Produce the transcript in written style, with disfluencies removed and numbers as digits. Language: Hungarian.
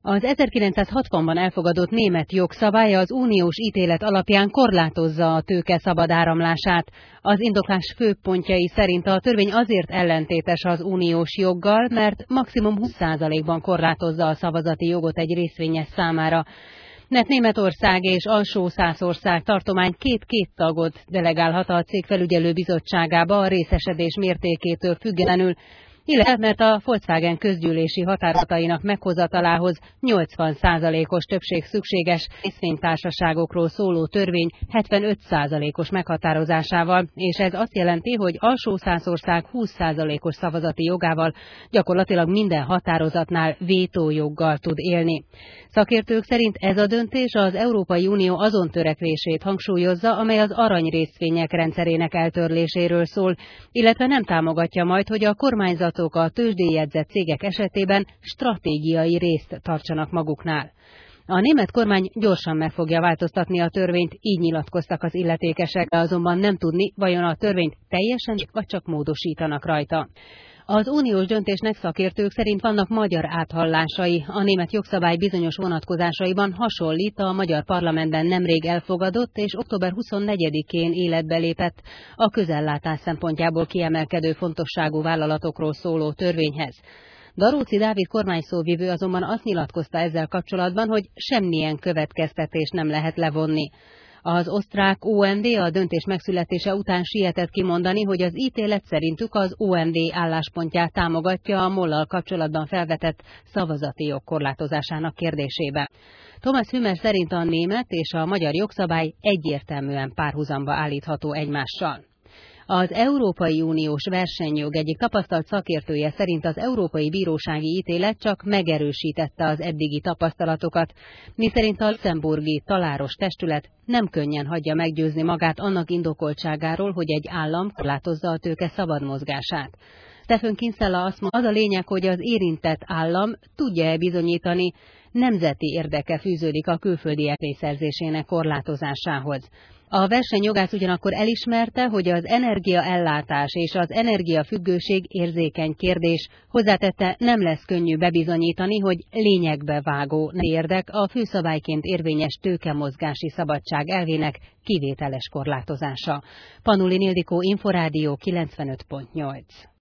Az 1960-ban elfogadott német jogszabály az uniós ítélet alapján korlátozza a tőke szabad áramlását. Az indoklás főpontjai szerint a törvény azért ellentétes az uniós joggal, mert maximum 20%-ban korlátozza a szavazati jogot egy részvényes számára. Mert Németország és Alsó-Szászország tartomány két tagot delegálhat a cég felügyelő bizottságába a részesedés mértékétől függetlenül, illetve mert a Volkswagen közgyűlési határozatainak meghozatalához 80%-os többség szükséges részvénytársaságokról szóló törvény 75%-os meghatározásával, és ez azt jelenti, hogy Alsó-Szászország 20%-os szavazati jogával gyakorlatilag minden határozatnál vétójoggal tud élni. Szakértők szerint ez a döntés az Európai Unió azon törekvését hangsúlyozza, amely az aranyrészvények rendszerének eltörléséről szól, illetve nem támogatja majd, hogy a kormányzatok a tőzsdén jegyzett cégek esetében stratégiai részt tartsanak maguknál. A német kormány gyorsan meg fogja változtatni a törvényt, így nyilatkoztak az illetékesek, azonban nem tudni, vajon a törvényt teljesen vagy csak módosítanak rajta. Az uniós döntésnek szakértők szerint vannak magyar áthallásai. A német jogszabály bizonyos vonatkozásaiban hasonlít a magyar parlamentben nemrég elfogadott és október 24-én életbe lépett a közellátás szempontjából kiemelkedő fontosságú vállalatokról szóló törvényhez. Daróczi Dávid kormányszóvivő azonban azt nyilatkozta ezzel kapcsolatban, hogy semmilyen következtetést nem lehet levonni. Az osztrák OMV a döntés megszületése után sietett kimondani, hogy az ítélet szerintük az OMV álláspontját támogatja a MOL-lal kapcsolatban felvetett szavazati jog korlátozásának kérdésébe. Thomas Hümer szerint a német és a magyar jogszabály egyértelműen párhuzamba állítható egymással. Az Európai Uniós versenyjog egyik tapasztalt szakértője szerint az Európai Bírósági ítélet csak megerősítette az eddigi tapasztalatokat, miszerint a luxemburgi taláros testület nem könnyen hagyja meggyőzni magát annak indokoltságáról, hogy egy állam korlátozza a tőke szabad mozgását. Stephen Kinsella azt mondja, az a lényeg, hogy az érintett állam tudja-e bizonyítani, nemzeti érdeke fűződik a külföldiek pénzszerzésének korlátozásához. A versenyjogász ugyanakkor elismerte, hogy az energiaellátás és az energiafüggőség érzékeny kérdés, hozzátette, nem lesz könnyű bebizonyítani, hogy lényegbe vágó érdek a főszabályként érvényes tőkemozgási szabadság elvének kivételes korlátozása. Panulin Ildikó, Inforádió 95.8.